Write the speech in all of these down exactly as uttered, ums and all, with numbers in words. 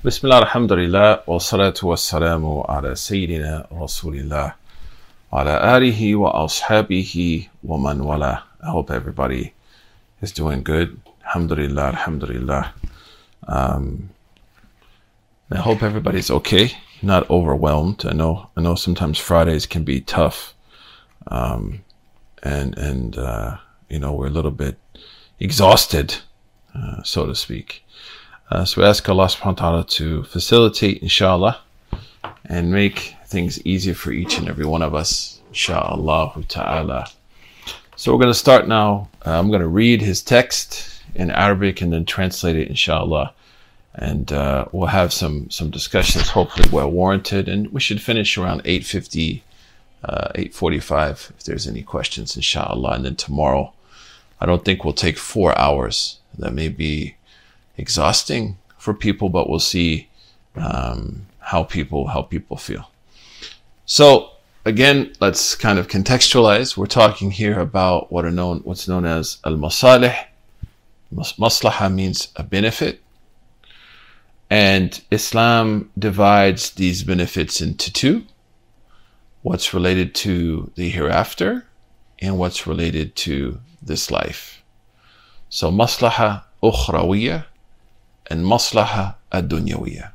Bismillah, alhamdulillah, wa salatu wa salamu ala Sayyidina Rasulillah, wa ala alihi wa ashabihi wa man wala. I hope everybody is doing good. Alhamdulillah, alhamdulillah. Um, I hope everybody's okay, not overwhelmed. I know, I know sometimes Fridays can be tough. Um, and, and, uh, you know, we're a little bit exhausted, uh, so to speak. Uh, so we ask Allah subhanahu wa ta'ala to facilitate, inshallah, and make things easier for each and every one of us, inshallah ta'ala. So we're going to start now. Uh, I'm going to read his text in Arabic and then translate it, inshallah. And uh, we'll have some, some discussions, hopefully well warranted. And we should finish around eight fifty, uh, eight forty-five, if there's any questions, inshallah. And then tomorrow, I don't think we'll take four hours. That may be exhausting for people, but we'll see um, how people how people feel. So again, let's kind of contextualize. We're talking here about what are known what's known as al-masalih. Maslaha means a benefit, and Islam divides these benefits into two: what's related to the hereafter and what's related to this life. So maslaha ukhrawiyya and maslaha ad-dunyawiyya.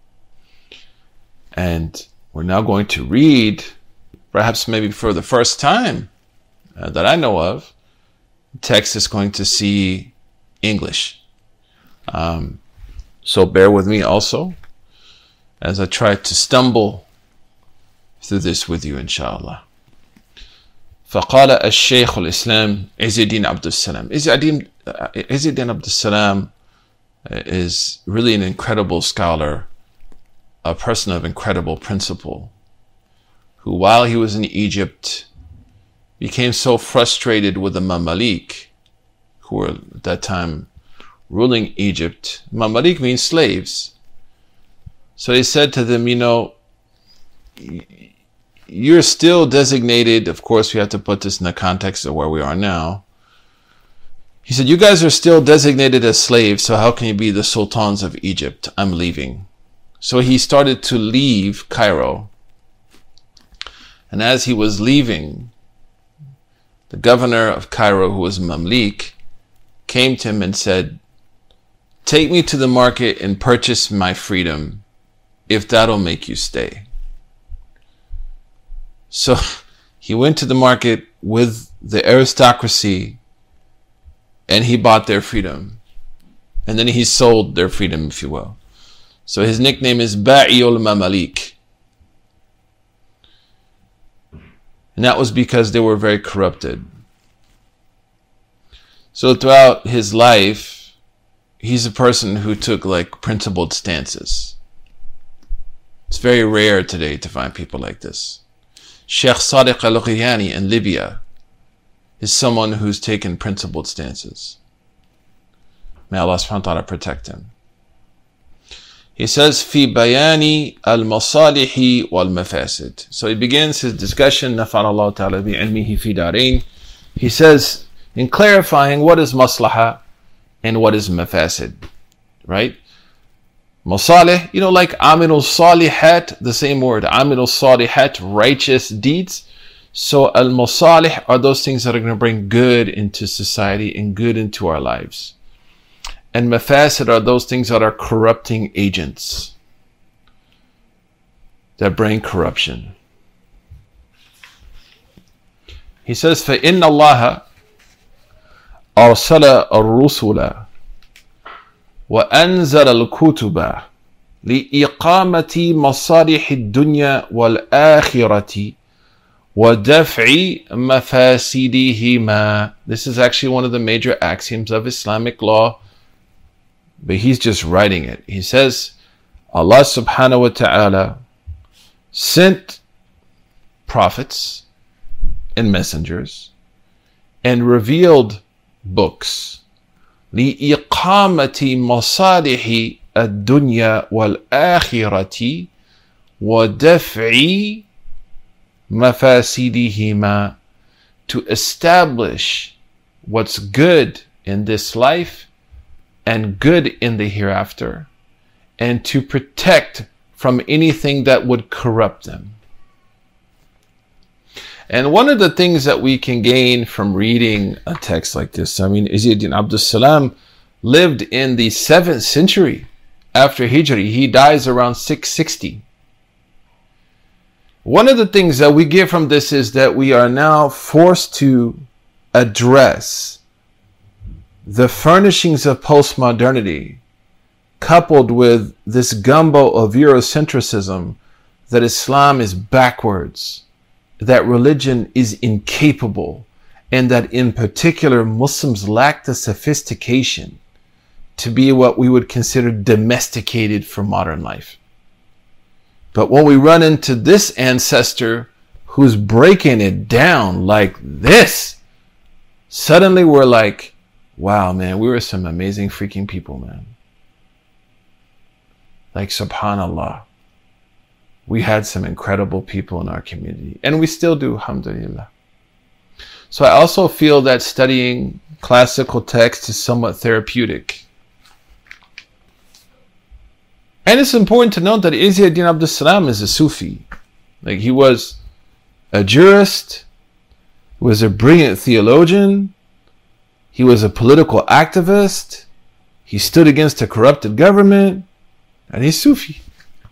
And we're now going to read, perhaps maybe for the first time uh, that I know of, the text is going to see English. Um, so bear with me also as I try to stumble through this with you, inshallah. فقال الشيخ الإسلام عز الدين عبد السلام. Izz ad-Din Abd al-Salam is really an incredible scholar, a person of incredible principle, who while he was in Egypt became so frustrated with the Mamalik, who were at that time ruling Egypt. Mamalik means slaves. So he said to them, you know, you're still designated, of course we have to put this in the context of where we are now. He said, you guys are still designated as slaves, so how can you be the sultans of Egypt? I'm leaving. So he started to leave Cairo. And as he was leaving, the governor of Cairo, who was Mamlik, came to him and said, take me to the market and purchase my freedom, if that'll make you stay. So he went to the market with the aristocracy and he bought their freedom. And then he sold their freedom, if you will. So his nickname is Ba'i'ul Mamalik. And that was because they were very corrupted. So throughout his life, he's a person who took like principled stances. It's very rare today to find people like this. Sheikh Sadiq al-Ghiyani in Libya is someone who's taken principled stances. May Allah subhanahu wa ta'ala protect him. He says, في بيان المصالح والمفاسد. So he begins his discussion, نفعل الله تعالى بعلمه في دارين. He says, in clarifying what is maslaha and what is mafasid, right? Masalih, you know, like Amilul Salihat, the same word, Amilul Salihat, righteous deeds. So al-masalih are those things that are going to bring good into society and good into our lives. And mafasid are those things that are corrupting agents that bring corruption. He says, فَإِنَّ اللَّهَ أَرْسَلَ الرُّسُلَ وأنزل الكتب لإقامة مصالح الدنيا والآخرة ودفع مفاسدهما. This is actually one of the major axioms of Islamic law, but he's just writing it. He says, Allah subhanahu wa ta'ala sent prophets and messengers and revealed books لإقامة مصالح الدنيا والآخرة ودفع مفاسدهما, to establish what's good in this life and good in the hereafter, and to protect from anything that would corrupt them. And one of the things that we can gain from reading a text like this, I mean, Izzuddin Abdus Salam lived in the seventh century after Hijri. He dies around six sixty. One of the things that we get from this is that we are now forced to address the furnishings of postmodernity coupled with this gumbo of Eurocentrism, that Islam is backwards, that religion is incapable, and that in particular Muslims lack the sophistication to be what we would consider domesticated for modern life. But when we run into this ancestor who's breaking it down like this, suddenly we're like, wow, man, we were some amazing freaking people, man. Like, subhanallah. We had some incredible people in our community, and we still do, alhamdulillah. So I also feel that studying classical text is somewhat therapeutic. And it's important to note that Izzuddin Abdus Salam is a Sufi. Like, he was a jurist, he was a brilliant theologian, he was a political activist, he stood against a corrupted government, and he's Sufi.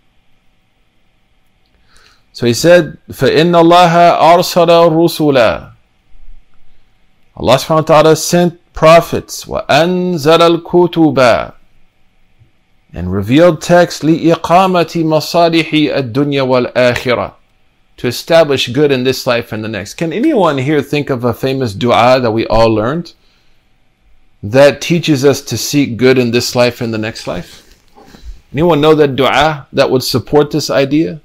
So he said, فَإِنَّ اللَّهَ أَرْسَلَ الرُّسُلَ. Allah subhanahu wa ta'ala sent prophets, وَأَنزَلَ الْكُتُبَ, and revealed text, لِإِقَامَةِ مَصَالِحِ الدُّنْيَا وَالْآخِرَةِ, to establish good in this life and the next. Can anyone here think of a famous dua that we all learned that teaches us to seek good in this life and the next life? Anyone know that dua that would support this idea?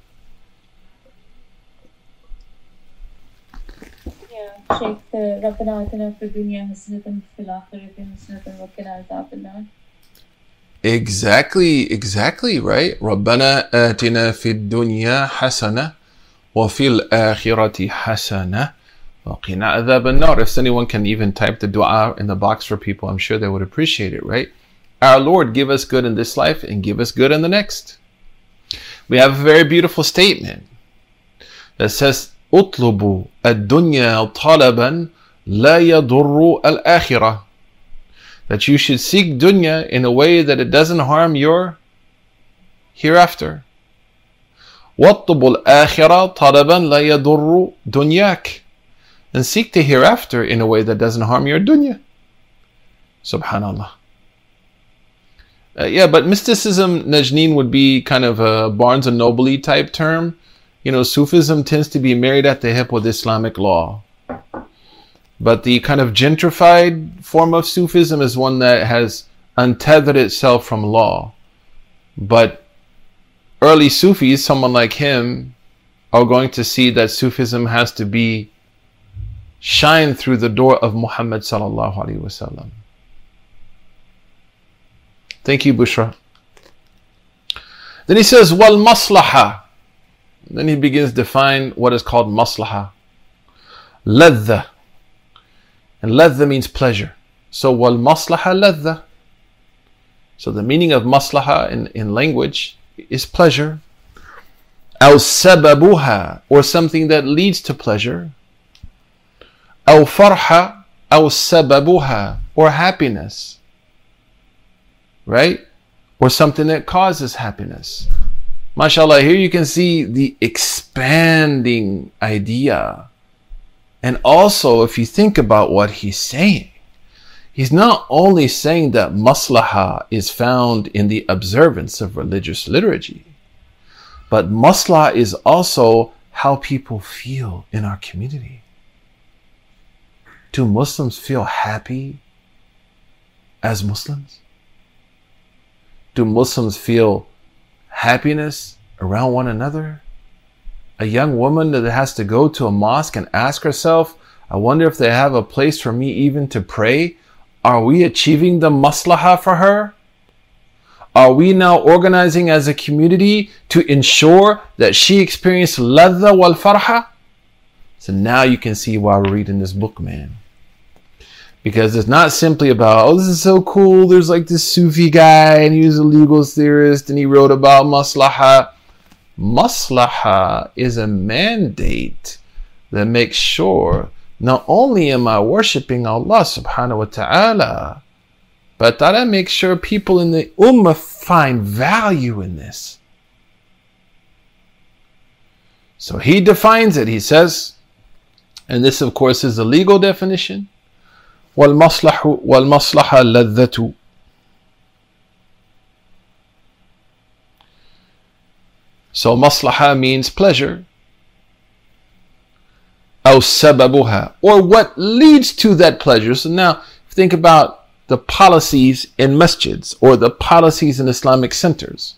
شيخ ربنا آتنا في الدنيا حسنة وفي الآخرة حسنة وقنا عذاب النار. Exactly, exactly, right? ربنا آتنا في الدنيا حسنة وفي الآخرة حسنة وقنا عذاب النار. If anyone can even type the dua in the box for people, I'm sure they would appreciate it, right? Our Lord, give us good in this life and give us good in the next. We have a very beautiful statement that says, اطلبوا الدنيا طلبا لا يضر الآخرة. That you should seek dunya in a way that it doesn't harm your hereafter. واطلبوا الآخرة طلبا لا يضر دنياك. And seek the hereafter in a way that doesn't harm your dunya. Subhanallah. Uh, yeah, but mysticism, Najneen, would be kind of a Barnes and Noble type term. You know, Sufism tends to be married at the hip with Islamic law. But the kind of gentrified form of Sufism is one that has untethered itself from law. But early Sufis, someone like him, are going to see that Sufism has to be shine through the door of Muhammad sallallahu alaihi wasallam. Thank you, Bushra. Then he says, wal maslaha. Then he begins to define what is called maslaha. Ladha. And ladha means pleasure. So wal maslaha ladha. So the meaning of maslaha in, in language is pleasure. Aw sababuha, or something that leads to pleasure. Aw farha, aw sababuha, or happiness. Right? Or something that causes happiness. MashaAllah, here you can see the expanding idea. And also, if you think about what he's saying, he's not only saying that maslaha is found in the observance of religious liturgy, but maslaha is also how people feel in our community. Do Muslims feel happy as Muslims? Do Muslims feel happiness around one another? A young woman that has to go to a mosque and ask herself, I wonder if they have a place for me even to pray. Are we achieving the maslaha for her? Are we now organizing as a community to ensure that she experiences ladha wal farha? So now you can see why we're reading this book, man. Because it's not simply about, oh, this is so cool. There's like this Sufi guy and he was a legal theorist and he wrote about maslaha. Maslaha is a mandate that makes sure not only am I worshipping Allah subhanahu wa ta'ala, but that I make sure people in the ummah find value in this. So he defines it. He says, and this of course is the legal definition, وَالْمَصْلَحُ وَالْمَصْلَحَ لَذَّةُ. So maslaha means pleasure. أو سببها, or what leads to that pleasure. So now think about the policies in masjids or the policies in Islamic centers.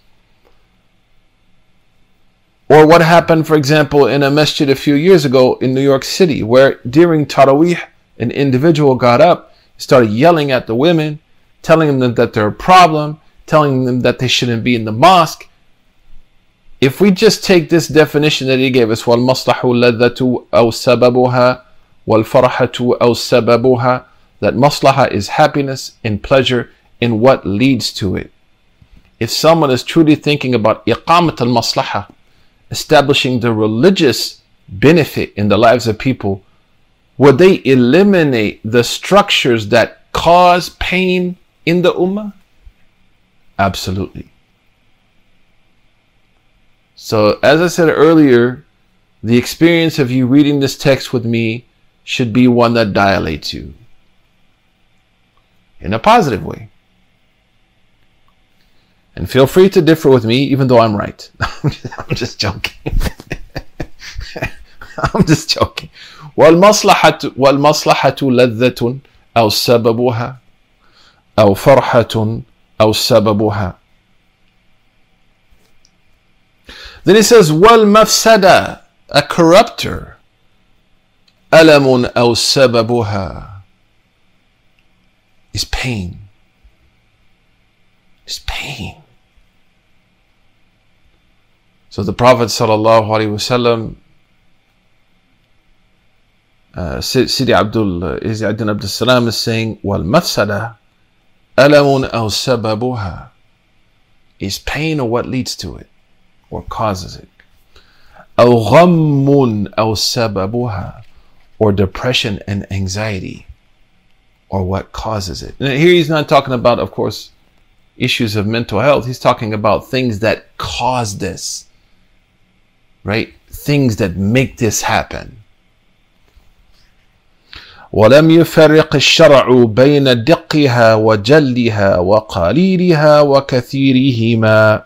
Or what happened, for example, in a masjid a few years ago in New York City, where during Taraweeh, an individual got up, started yelling at the women, telling them that they're a problem, telling them that they shouldn't be in the mosque. If we just take this definition that he gave us, وَالْمَصْلَحُ لَذَّةُ أَوْ سَبَبُهَا وَالْفَرَحَةُ أَوْ سَبَبُهَا, that maslaha is happiness and pleasure in what leads to it. If someone is truly thinking about iqamat al-maslaha, establishing the religious benefit in the lives of people, would they eliminate the structures that cause pain in the ummah? Absolutely. So, as I said earlier, the experience of you reading this text with me should be one that dilates you in a positive way. And feel free to differ with me, even though I'm right. I'm just joking. I'm just joking. وَالْمَصْلَحَةُ وَالْمَصْلَحَةُ لَذَّةٌ أَوْ سَبَبُهَا أَوْ فَرْحَةٌ أَوْ سَبَبُهَا. Then he says, وَالْمَفْسَدَةُ, a corrupter, أَلَمٌ أَوْ سَبَبُهَا, is pain. Is pain. So the Prophet sallallahu alaihi wasallam, uh, Sidi Abdul Izzuddin Abdul Salam is saying, وَالْمَفْسَدَةُ أَلَمٌ أَوْ سَبَبُهَا, is pain or what leads to it or causes it. أَوْ غَمٌّ أَوْ سَبَبُهَا, or depression and anxiety or what causes it. And here he's not talking about, of course, issues of mental health. He's talking about things that cause this, right? Things that make this happen. وَلَمْ يُفَرِّقِ الشَّرْعُ بَيْنَ دِقِّهَا وَجَلِّهَا وَقَلِيلِهَا وَكَثِيرِهِمَا.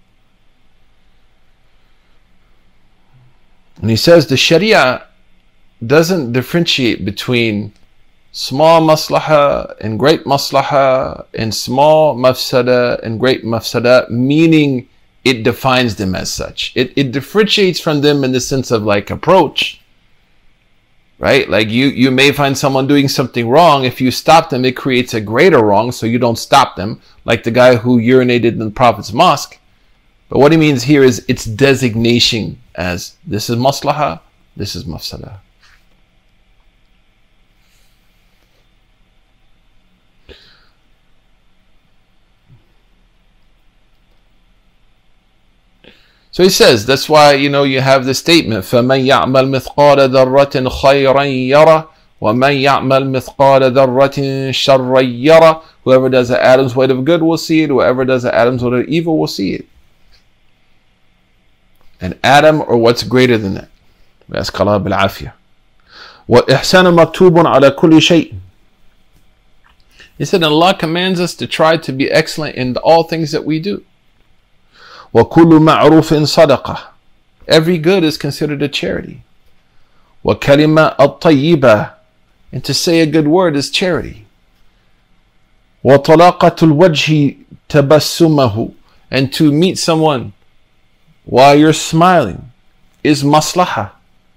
And he says the Sharia doesn't differentiate between small maslaha and great maslaha and small mafsada and great mafsada, meaning it defines them as such. It, it differentiates from them in the sense of like approach, right? Like you, you may find someone doing something wrong. If you stop them, it creates a greater wrong, so you don't stop them, like the guy who urinated in the Prophet's mosque. But what he means here is its designation as this is maslaha, this is mafsada. So he says, that's why, you know, you have the statement, فَمَنْ يَعْمَلْ مِثْقَالَ ذَرَّةٍ خَيْرًا يَرَى وَمَنْ يَعْمَلْ مِثْقَالَ ذَرَّةٍ شَرًّا يَرَى. Whoever does an atom's weight of good will see it. Whoever does an atom's weight of evil will see it. An atom or what's greater than that. وَأَسْكَ اللَّهُ بِالْعَافِيَةِ وَإِحْسَانٌ مَكْتُوبٌ عَلَى كُلِّ شَيْءٍ. He said, Allah commands us to try to be excellent in all things that we do. وَكُلُّ مَعْرُوفٍ صَدَقَةٍ. Every good is considered a charity. وَكَلِمَةٌ الطَّيِّبَةِ. And to say a good word is charity. وَطَلَاقَةُ الْوَجْهِ تَبَسُّمَهُ. And to meet someone while you're smiling is maslaha.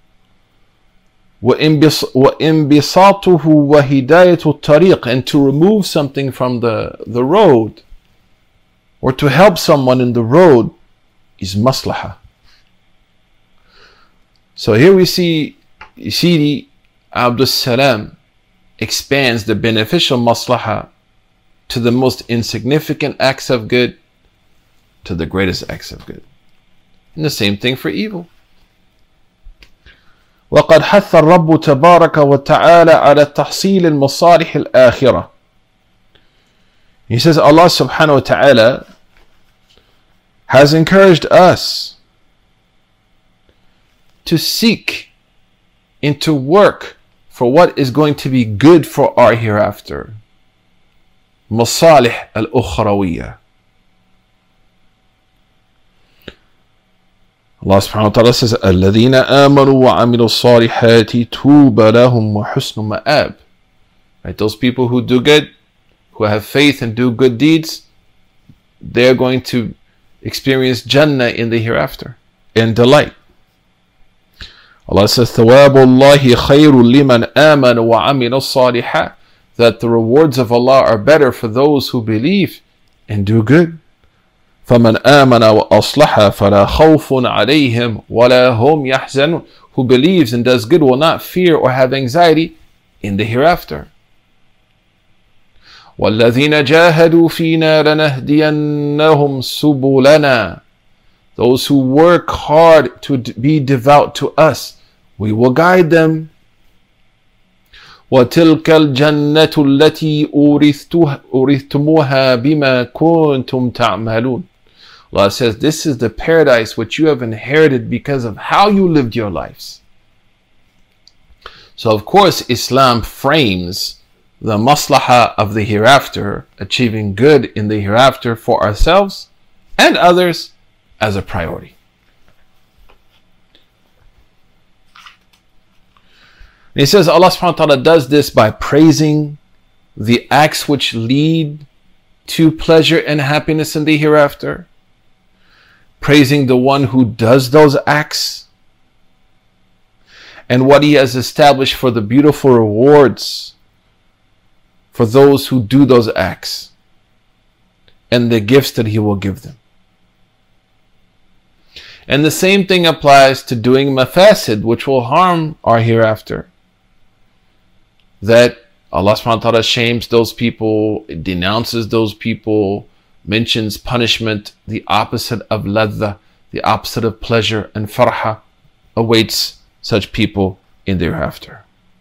وَإِنْبِسَاطُهُ وَهِدَايَةُ الطَّرِيقِ. And to remove something from the, the road, or to help someone in the road, is maslaha. So here we see Sidi Abdul Salam expands the beneficial maslahah to the most insignificant acts of good to the greatest acts of good. And the same thing for evil. وقد حث الرب تبارك وتعالى على تحصيل المصالح الآخرة. He says Allah subhanahu wa ta'ala has encouraged us to seek and to work for what is going to be good for our hereafter. مصالح الأخروية. Allah subhanahu wa ta'ala says, الَّذِينَ آمَنُوا وَعَمِلُوا الصَّالِحَاتِ تُوبَ لَهُمْ وَحُسْنُ مَآبٍ. Right, those people who do good, who have faith and do good deeds, they're going to experience Jannah in the hereafter and delight. Allah says, ثَوَابُ اللَّهِ خَيْرٌ لِمَنْ آمَنَ وَعَمِلَ الصَّالِحَاتِ. That the rewards of Allah are better for those who believe and do good. فَمَنْ آمَنَ وَأَصْلَحَ فَلَا خَوْفٌ عَلَيْهِمْ وَلَا هُمْ يَحْزَنُونَ. Who believes and does good will not fear or have anxiety in the hereafter. وَالَّذِينَ جَاهَدُوا فِينَا لَنَهْدِيَنَّهُمْ سُبُلَنَا. Those who work hard to be devout to us, we will guide them. وَتِلْكَ الْجَنَّةُ الَّتِي أُورِثْتُمُوهَا بِمَا كُنْتُمْ تَعْمَلُونَ. Allah says, this is the paradise which you have inherited because of how you lived your lives. So of course Islam frames the maslahah of the hereafter, achieving good in the hereafter for ourselves and others, as a priority. And he says Allah subhanahu wa ta'ala does this by praising the acts which lead to pleasure and happiness in the hereafter, praising the one who does those acts, and what he has established for the beautiful rewards for those who do those acts, and the gifts that he will give them. And the same thing applies to doing mafasid, which will harm our hereafter. That Allah subhanahu wa ta'ala shames those people, denounces those people, mentions punishment, the opposite of ladha, the opposite of pleasure, and farha awaits such people in the hereafter.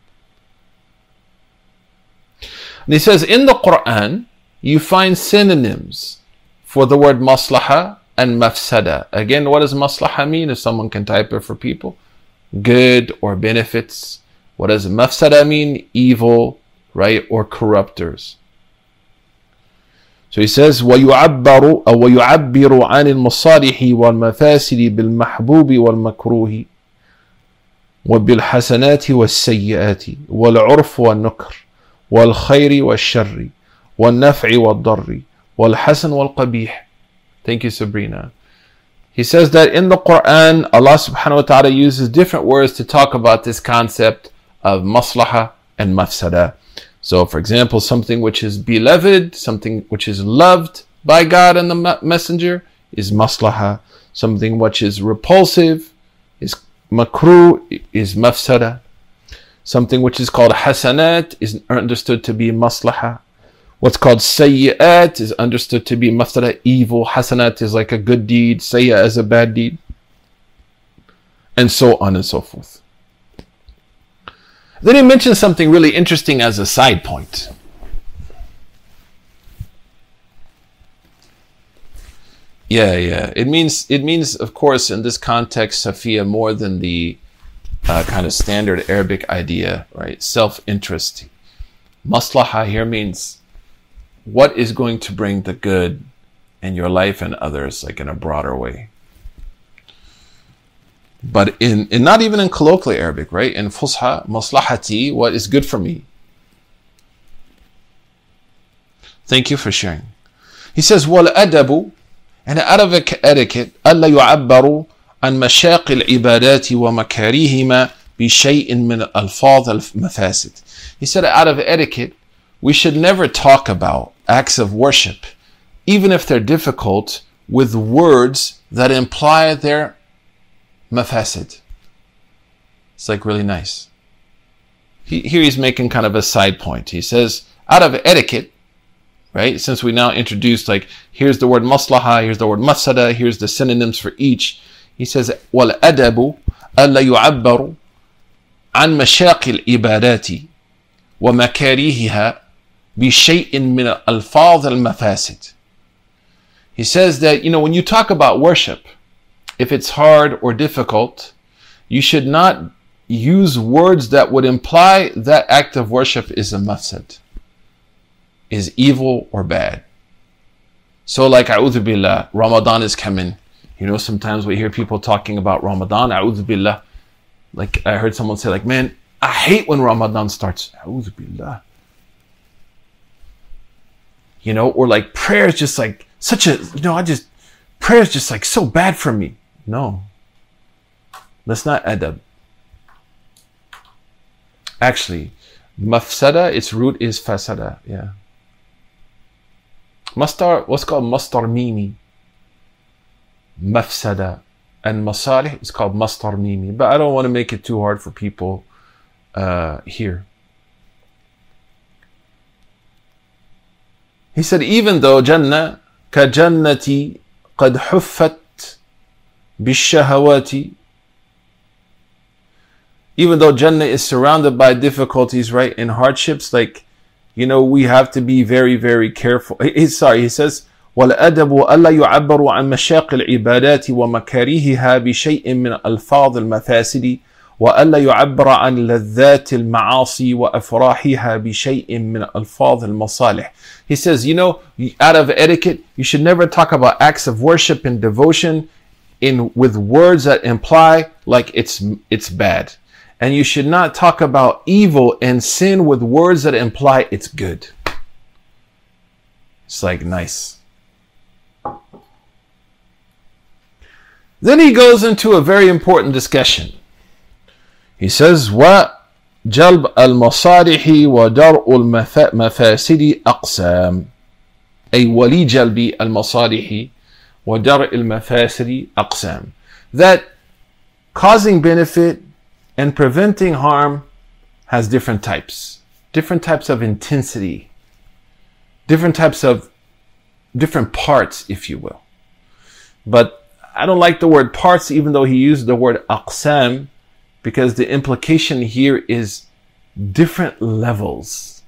And he says in the Quran, you find synonyms for the word maslaha and mafsada. Again, what does maslaha mean? If someone can type it for people, good or benefits. What does mafsada mean? Evil, right, or corruptors. So he says, وَيُعَبَّرُ أو وَيُعَبِّرُ عَنِ الْمَصَالِحِ وَالْمَفَاسِدِ بِالْمَحْبُوبِ وَالْمَكْرُوهِ وَبِالْحَسَنَاتِ وَالسَّيِّئَاتِ وَالْعُرْفِ وَالنُّكْرِ وَالْخَيْرِ وَالشَّرِّ وَالنَّفْعِ وَالضَّرِّ وَالْحَسَنِ وَالْقَبِيحِ. Thank you, Sabrina. He says that in the Quran, Allah subhanahu wa ta'ala uses different words to talk about this concept of maslaha and mafsada. So, for example, something which is beloved, something which is loved by God and the Messenger is maslaha. Something which is repulsive is makruh, is mafsada. Something which is called hasanat is understood to be maslaha. What's called sayyi'at is understood to be mafsada, evil. Hasanat is like a good deed, sayyi'at is a bad deed, and so on and so forth. Then he mentions something really interesting as a side point. Yeah, yeah. It means, it means, of course, in this context, Safiya, more than the uh, kind of standard Arabic idea, right? Self-interest. Maslaha here means what is going to bring the good in your life and others, like in a broader way. But in, in not even in colloquial Arabic, right? In Fusha, maslahati, what is good for me. Thank you for sharing. He says, وَالْأَدَبُ, and out of etiquette, أَلَّا يُعَبَّرُ عن مشاق العبادات ومكاريهما بشيء من الفاظ المفاسد. He said, out of etiquette, we should never talk about acts of worship, even if they're difficult, with words that imply their mafasid. It's like really nice. he, here he's making kind of a side point. He says, out of etiquette, right? Since we now introduced, like, here's the word maslaha, here's the word mafsada, here's the synonyms for each. He says, وَالْأَدَبُ أَلَّا يُعَبَّرُ عَنْ مَشَاقِ الْإِبَادَاتِ وَمَكَارِهِهَا بِشَيْءٍ مِنَ أَلْفَاظِ الْمَفَاسِدِ. He says that, you know, when you talk about worship, if it's hard or difficult, you should not use words that would imply that act of worship is a mafsad, is evil or bad. So like, a'udhu billah, Ramadan is coming. You know, sometimes we hear people talking about Ramadan, a'udhu billah. Like I heard someone say, like, man, I hate when Ramadan starts. A'udhu billah. You know, or like prayer is just like such a, you know, I just, prayer is just like so bad for me. No. That's not adab. Actually, mafsada, its root is fasada. Yeah. Mastar, what's called mastar mimi. Mafsada. And masalih is called mastar mimi. But I don't want to make it too hard for people uh, here. He said, even though Jannah ka jannati qad huffat bishahawati, even though Jannah is surrounded by difficulties, right, and hardships, like, you know, we have to be very, very careful. He's sorry, he says, وَالْأَدَبُ أَلَّا يُعَبَّرُ عَنْ مَشَاقِ الْعِبَادَاتِ وَمَكَارِهِهَا بِشَيْءٍ مِنْ أَلْفَاظِ الْمَفَاسِدِ وَأَلَّا يُعَبَّرَ عَنْ لَذَّاتِ الْمَعَاصِي وَأَفْرَاحِهَا بِشَيْءٍ مِنْ أَلْفَاظِ الْمَصَالِحِ. He says, you know, out of etiquette, you should never talk about acts of worship and devotion in with words that imply like it's it's bad. And you should not talk about evil and sin with words that imply it's good. It's like nice. Then he goes into a very important discussion. He says, وَجَلْبَ الْمَصَالِحِ وَدَرْءُ الْمَفَاسِدِ أَقْسَامٍ. أي وَلِجَلْبِ الْمَصَالِحِ وَدَرْءِ الْمَفَاسِدِ أَقْسَامٍ. That causing benefit and preventing harm has different types. Different types of intensity. Different types of, different parts, if you will. But I don't like the word parts, even though he used the word aqsam, because the implication here is different levels.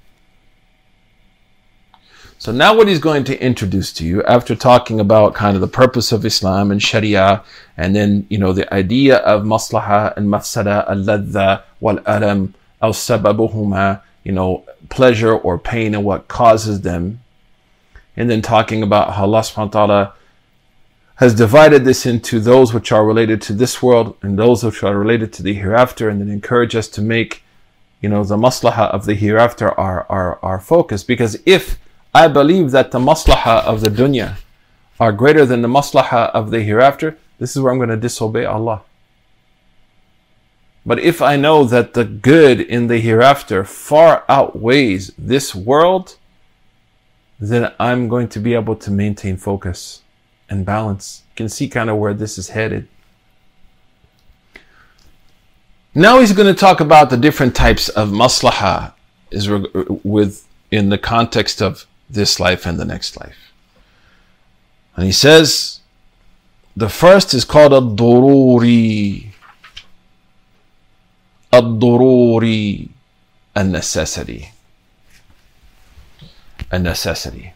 So now what he's going to introduce to you, after talking about kind of the purpose of Islam and Sharia, and then, you know, the idea of maslaha and mafsada, al-ladha wal-alam, al-sababuhuma, you know, pleasure or pain and what causes them. And then talking about how Allah subhanahu wa ta'ala has divided this into those which are related to this world and those which are related to the hereafter, and then encourage us to make, you know, the maslaha of the hereafter our, our, our focus. Because if I believe that the maslaha of the dunya are greater than the maslaha of the hereafter, this is where I'm going to disobey Allah. But if I know that the good in the hereafter far outweighs this world, then I'm going to be able to maintain focus and balance. You can see kind of where this is headed. Now he's going to talk about the different types of maslaha is with in the context of this life and the next life. And he says, the first is called ad-dururi. Ad-dururi, a necessity. A necessity.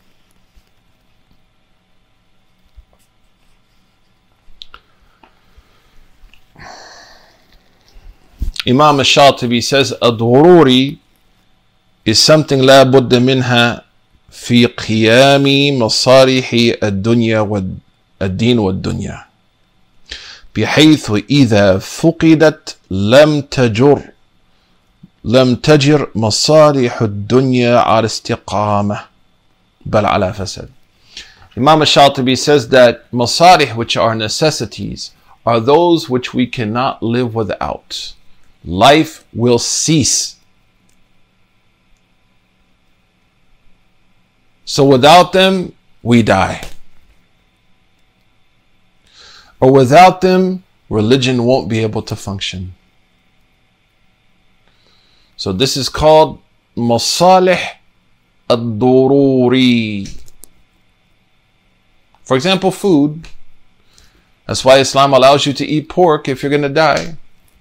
Imam al-Shatibi says, ad-dururi is something لا بد منها في قيام مصالح الدنيا والدين والدنيا بحيث إذا فقدت لم تجر لم تجر مصالح الدنيا على استقامة بل على فساد. Imam al-Shatibi says that masalih, which are necessities, are those which we cannot live without. Life will cease. So without them, we die. Or without them, religion won't be able to function. So this is called masalih ad-dururi. For example, food. That's why Islam allows you to eat pork if you're going to die.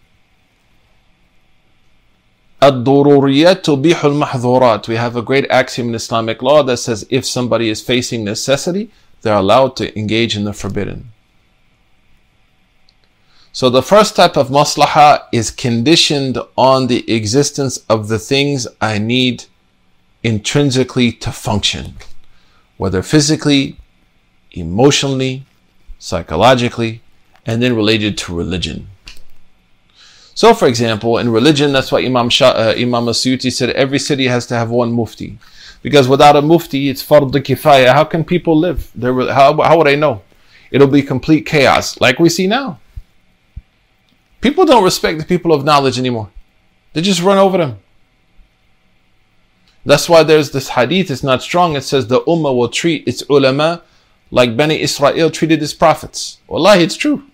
Ad-dururiyat tubihul mahdhurat. We have a great axiom in Islamic law that says if somebody is facing necessity, they're allowed to engage in the forbidden. So the first type of maslaha is conditioned on the existence of the things I need intrinsically to function, whether physically, emotionally, psychologically, and then related to religion. So for example, in religion, that's why Imam, Shah, uh, Imam As-Suyuti said every city has to have one mufti. Because without a mufti, it's fard kifaya. How can people live? They're, how, how would I know? It'll be complete chaos, like we see now. People don't respect the people of knowledge anymore. They just run over them. That's why there's this hadith, it's not strong. It says the ummah will treat its ulama like Bani Israel treated its prophets. Wallahi, it's true.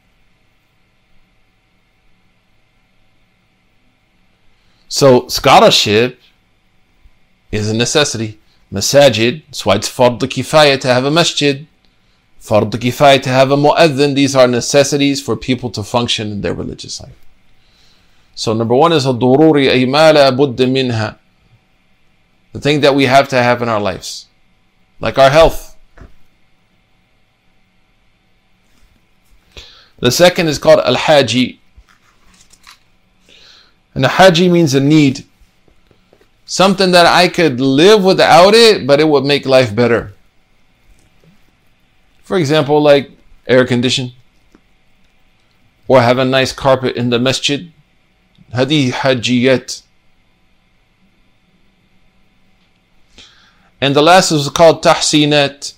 So scholarship is a necessity. Masajid, that's why it's fard kifaya to have a masjid. Fard kifaya to have a mu'adhin. These are necessities for people to function in their religious life. So number one is a dururi ay ma la budda minha. The thing that we have to have in our lives. Like our health. The second is called al-haji. And a haji means a need. Something that I could live without it, but it would make life better. For example, like air condition. Or have a nice carpet in the masjid. Hadi hajiyat. And the last is called tahsinat.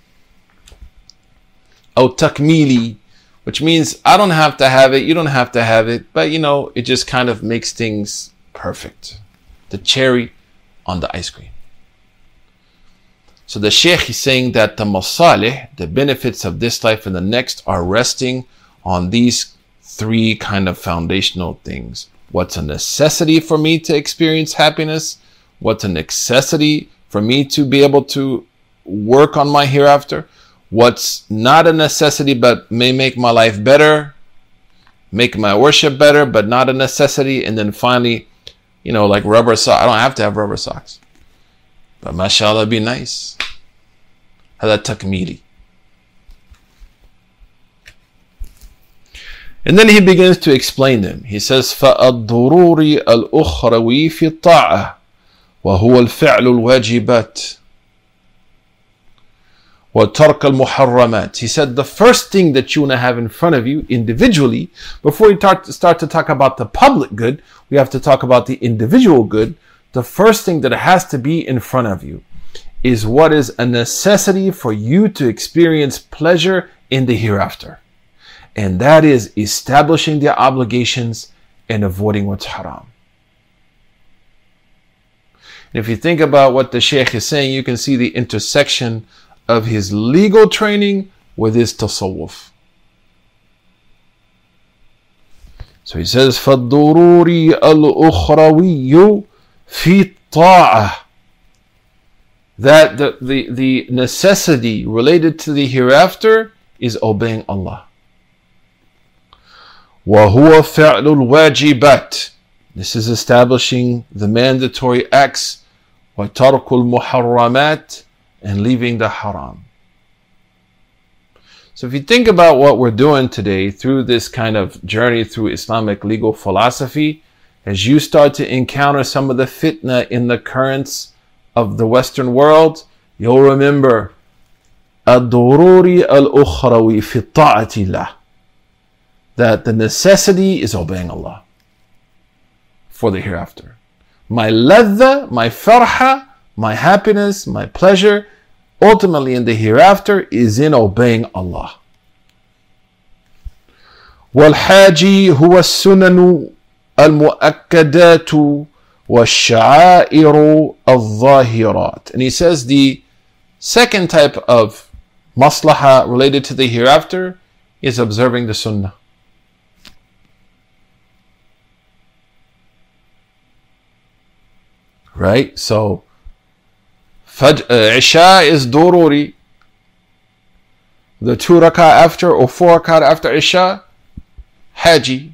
Or takmili. Which means I don't have to have it, you don't have to have it, but you know, it just kind of makes things perfect. The cherry on the ice cream. So the Shaykh is saying that the masalih, the benefits of this life and the next, are resting on these three kind of foundational things. What's a necessity for me to experience happiness? What's a necessity for me to be able to work on my hereafter? What's not a necessity but may make my life better, make my worship better, but not a necessity. And then finally, you know, like rubber socks. I don't have to have rubber socks, but mashallah, it'd be nice. Hada takmili. And then he begins to explain them. He says, فَالضُّرُورِ الْأُخْرَوِي فِي الطَّاعَةِ وَهُوَ الْفِعْلُ الْوَاجِبَاتِ وَتَرْكَ الْمُحَرَّمَاتِ. He said the first thing that you want to have in front of you individually, before we start to, start to talk about the public good, we have to talk about the individual good. The first thing that has to be in front of you is what is a necessity for you to experience pleasure in the hereafter. And that is establishing the obligations and avoiding what's haram. And if you think about what the Shaykh is saying, you can see the intersection of his legal training with his tasawwuf. So he says, فَالضُّرُورِ الْأُخْرَوِيُّ فِي الطَّاعَةِ. That the, the, the necessity related to the hereafter is obeying Allah. وَهُوَ فِعْلُ الْوَاجِبَاتِ. This is establishing the mandatory acts. وَتَرْكُ الْمُحَرَّمَاتِ. And leaving the haram. So if you think about what we're doing today through this kind of journey through Islamic legal philosophy, as you start to encounter some of the fitna in the currents of the Western world, you'll remember الضروري الأخروي في طاعة الله, that the necessity is obeying Allah for the hereafter. My ladha, my farha, my happiness, my pleasure, ultimately in the hereafter is in obeying Allah. وَالْحَاجِ هُوَ السُّنَنُ الْمُؤَكَّدَاتُ وَالشَّعَائِرُ الظَّاهِرَاتِ. And he says the second type of maslaha related to the hereafter is observing the sunnah. Right? So, Fajr, uh, Isha is Dururi. The two rak'ah after or four rak'ah after Isha, Haji.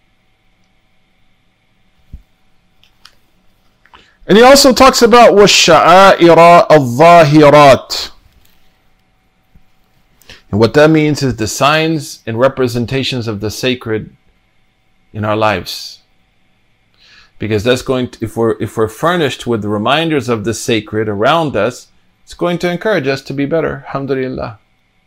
And he also talks about وَالشَّعَائِرَ الظَّاهِرَاتِ. And what that means is the signs and representations of the sacred in our lives. Because that's going to, if we're if we're furnished with the reminders of the sacred around us, it's going to encourage us to be better. Alhamdulillah.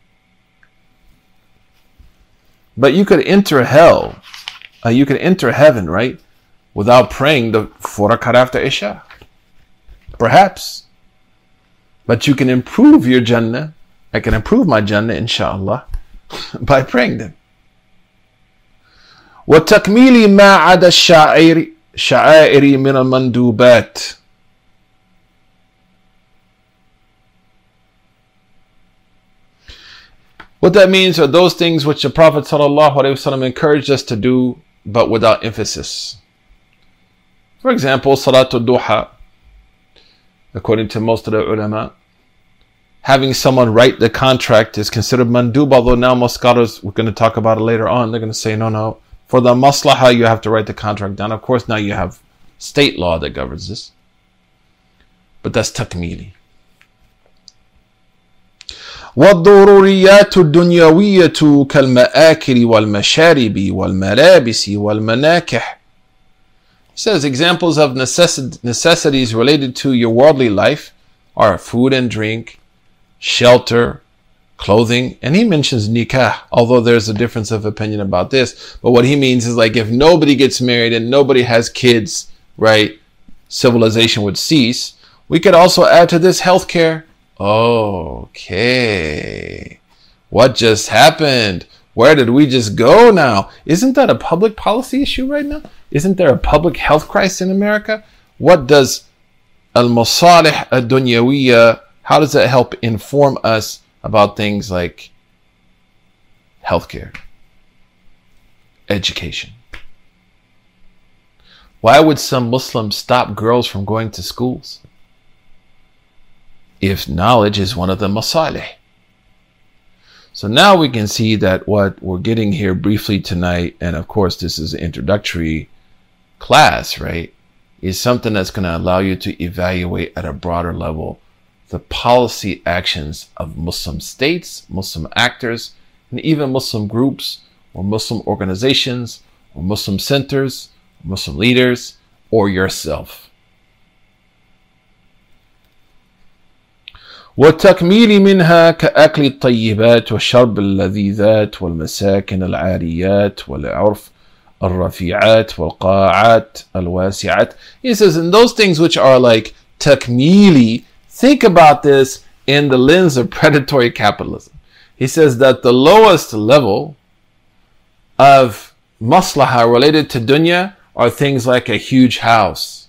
But you could enter hell, uh, you could enter heaven, right, without praying the four rakat after Isha. Perhaps. But you can improve your Jannah. I can improve my Jannah, inshallah, by praying them. وَتَكْمِيلِ مَا عَدَى الشَّعَائِرِ شَعَائِرِ مِنَ الْمَنْدُوبَاتِ. What that means are those things which the Prophet ﷺ encouraged us to do, but without emphasis. For example, Salatul Duha, according to most of the ulama, having someone write the contract is considered mandub, although now most scholars, we're going to talk about it later on, they're going to say, no, no, for the maslaha, you have to write the contract down. Of course, now you have state law that governs this. But that's takmili. وَالضُّرُورِيَّاتُ الدُّنْيَوِيَّةُ كَالْمَآكِلِ وَالْمَشَارِبِ وَالْمَلَابِسِ وَالْمَنَاكِحِ. He says examples of necessi- necessities related to your worldly life are food and drink, shelter, clothing, and he mentions nikah, although there's a difference of opinion about this. But what he means is, like, if nobody gets married and nobody has kids, right, civilization would cease. We could also add to this healthcare. Okay. What just happened? Where did we just go now? Isn't that a public policy issue right now? Isn't there a public health crisis in America? What does al-masalih ad-dunyawiyya, how does that help inform us about things like healthcare, education? Why would some Muslims stop girls from going to schools if knowledge is one of the masalih? So now we can see that what we're getting here briefly tonight, and of course this is an introductory class, right, is something that's going to allow you to evaluate at a broader level the policy actions of Muslim states, Muslim actors, and even Muslim groups or Muslim organizations or Muslim centers, Muslim leaders, or yourself. والتكميل منها كأكل الطيبات وشرب اللذيذات والمساكن العاريات والعرف الرفيعات والقاعات الواسعات. He says, in those things which are like takmili, think about this in the lens of predatory capitalism. He says that the lowest level of maslaha related to dunya are things like a huge house,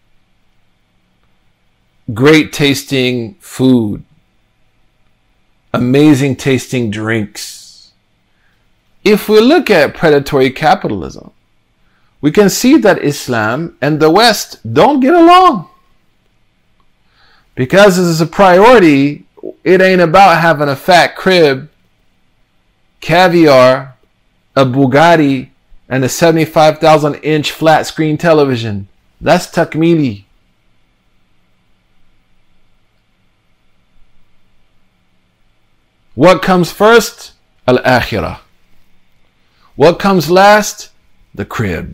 great tasting food, amazing tasting drinks. If we look at predatory capitalism, we can see that Islam and the West don't get along. Because this is a priority, it ain't about having a fat crib, caviar, a Bugatti, and a seventy-five thousand inch flat screen television. That's takmili. What comes first? Al-akhirah. What comes last? The crib.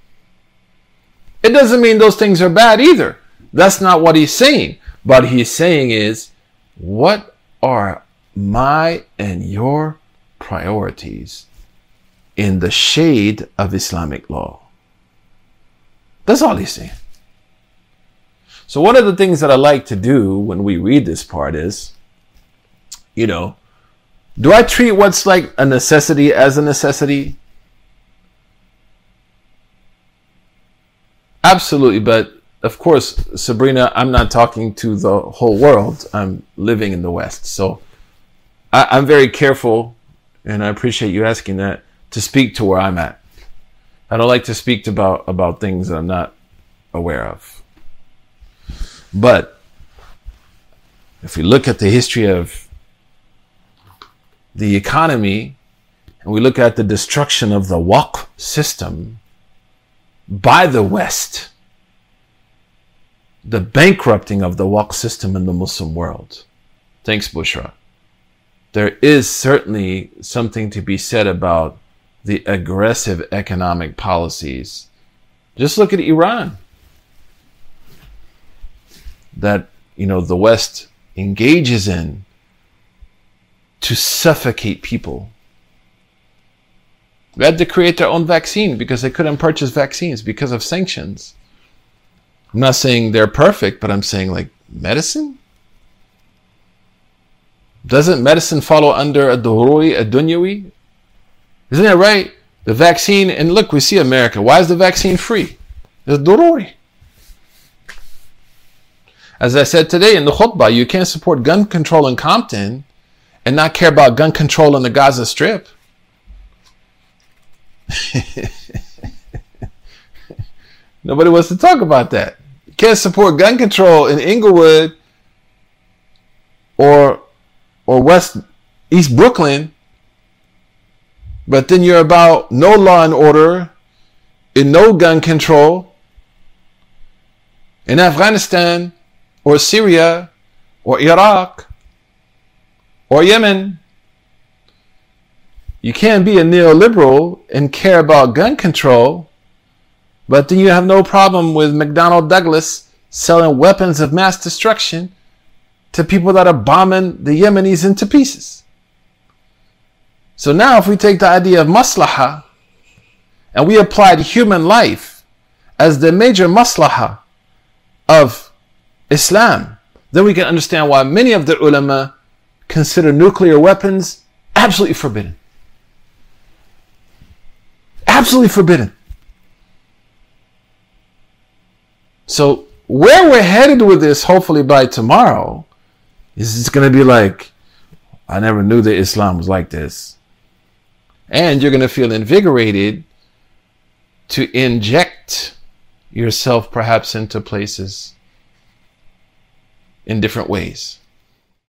It doesn't mean those things are bad either. That's not what he's saying. But he's saying is, what are my and your priorities in the shade of Islamic law? That's all he's saying. So one of the things that I like to do when we read this part is, you know, do I treat what's like a necessity as a necessity? Absolutely, but of course, Sabrina, I'm not talking to the whole world. I'm living in the West. So I, I'm very careful, and I appreciate you asking that, to speak to where I'm at. I don't like to speak about, about things that I'm not aware of. But if we look at the history of the economy and we look at the destruction of the Waqf system by the West, the bankrupting of the Waqf system in the Muslim world. Thanks, Bushra. There is certainly something to be said about the aggressive economic policies. Just look at Iran. That, you know, the West engages in to suffocate people. They had to create their own vaccine because they couldn't purchase vaccines because of sanctions. I'm not saying they're perfect, but I'm saying, like, medicine? Doesn't medicine follow under a duhuri, a dunyawi? Isn't that right? The vaccine, and look, we see America. Why is the vaccine free? It's dururi. As I said today in the khutbah, you can't support gun control in Compton and not care about gun control in the Gaza Strip. Nobody wants to talk about that. You can't support gun control in Inglewood or or West East Brooklyn, but then you're about no law and order and no gun control in Afghanistan or Syria or Iraq or Yemen. You can't be a neoliberal and care about gun control, but then you have no problem with McDonnell Douglas selling weapons of mass destruction to people that are bombing the Yemenis into pieces. So now if we take the idea of maslaha and we applied human life as the major maslaha of Islam, then we can understand why many of the ulama consider nuclear weapons absolutely forbidden. Absolutely forbidden. So where we're headed with this, hopefully by tomorrow, is it's going to be like, I never knew that Islam was like this. And you're going to feel invigorated to inject yourself perhaps into places in different ways.